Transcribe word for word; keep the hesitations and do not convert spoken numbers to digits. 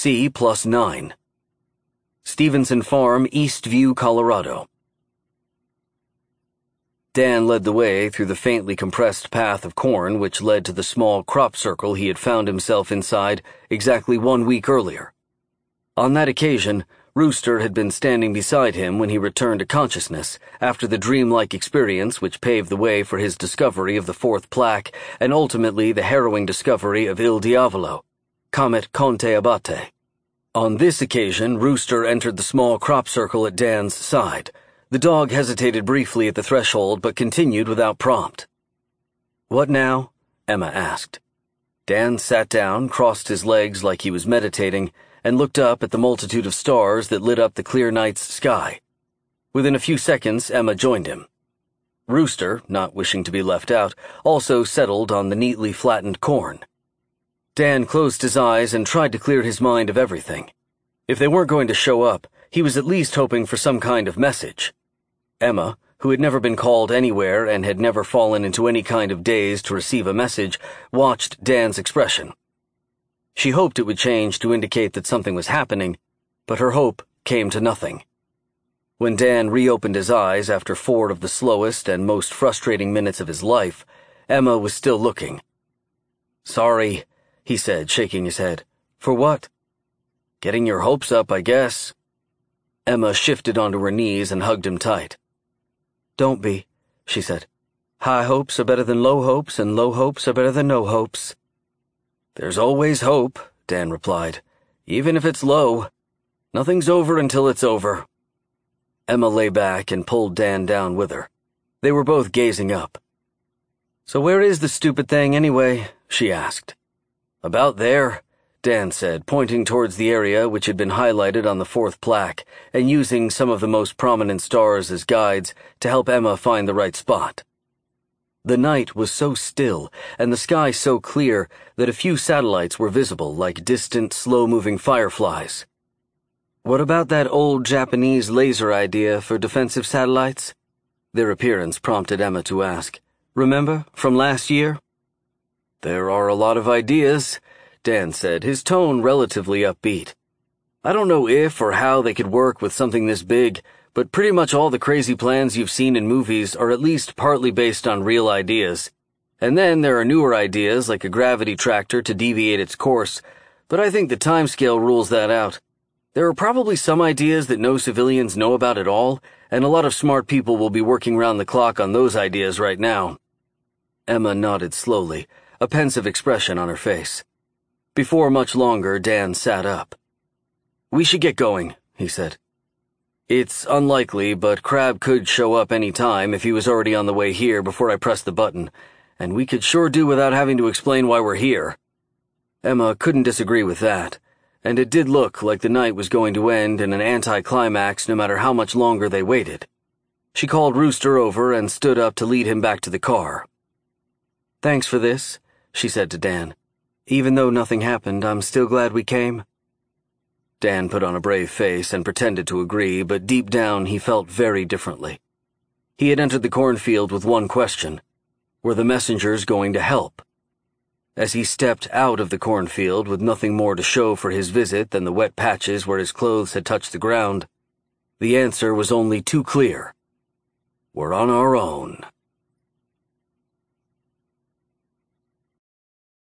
C plus nine. Stevenson Farm, Eastview, Colorado. Dan led the way through the faintly compressed path of corn which led to the small crop circle he had found himself inside exactly one week earlier. On that occasion, Rooster had been standing beside him when he returned to consciousness after the dreamlike experience which paved the way for his discovery of the fourth plaque and ultimately the harrowing discovery of Il Diavolo, Comet Conte Abate. On this occasion, Rooster entered the small crop circle at Dan's side. The dog hesitated briefly at the threshold but continued without prompt. "What now?" Emma asked. Dan sat down, crossed his legs like he was meditating, and looked up at the multitude of stars that lit up the clear night's sky. Within a few seconds, Emma joined him. Rooster, not wishing to be left out, also settled on the neatly flattened corn. Dan closed his eyes and tried to clear his mind of everything. If they weren't going to show up, he was at least hoping for some kind of message. Emma, who had never been called anywhere and had never fallen into any kind of daze to receive a message, watched Dan's expression. She hoped it would change to indicate that something was happening, but her hope came to nothing. When Dan reopened his eyes after four of the slowest and most frustrating minutes of his life, Emma was still looking. "Sorry," he said, shaking his head. "For what?" "Getting your hopes up, I guess." Emma shifted onto her knees and hugged him tight. "Don't be," she said. "High hopes are better than low hopes, and low hopes are better than no hopes." "There's always hope," Dan replied, "even if it's low. Nothing's over until it's over." Emma lay back and pulled Dan down with her. They were both gazing up. "So where is the stupid thing, anyway?" she asked. "About there," Dan said, pointing towards the area which had been highlighted on the fourth plaque and using some of the most prominent stars as guides to help Emma find the right spot. The night was so still and the sky so clear that a few satellites were visible like distant, slow-moving fireflies. "What about that old Japanese laser idea for defensive satellites?" Their appearance prompted Emma to ask. "Remember, from last year?" "There are a lot of ideas," Dan said, his tone relatively upbeat. "I don't know if or how they could work with something this big, but pretty much all the crazy plans you've seen in movies are at least partly based on real ideas. And then there are newer ideas like a gravity tractor to deviate its course, but I think the timescale rules that out. There are probably some ideas that no civilians know about at all, and a lot of smart people will be working round the clock on those ideas right now." Emma nodded slowly, a pensive expression on her face. Before much longer, Dan sat up. "We should get going," he said. "It's unlikely, but Crab could show up any time if he was already on the way here before I pressed the button, and we could sure do without having to explain why we're here." Emma couldn't disagree with that, and it did look like the night was going to end in an anticlimax no matter how much longer they waited. She called Rooster over and stood up to lead him back to the car. "Thanks for this," she said to Dan. "Even though nothing happened, I'm still glad we came." Dan put on a brave face and pretended to agree, but deep down he felt very differently. He had entered the cornfield with one question. Were the messengers going to help? As he stepped out of the cornfield with nothing more to show for his visit than the wet patches where his clothes had touched the ground, the answer was only too clear. "We're on our own."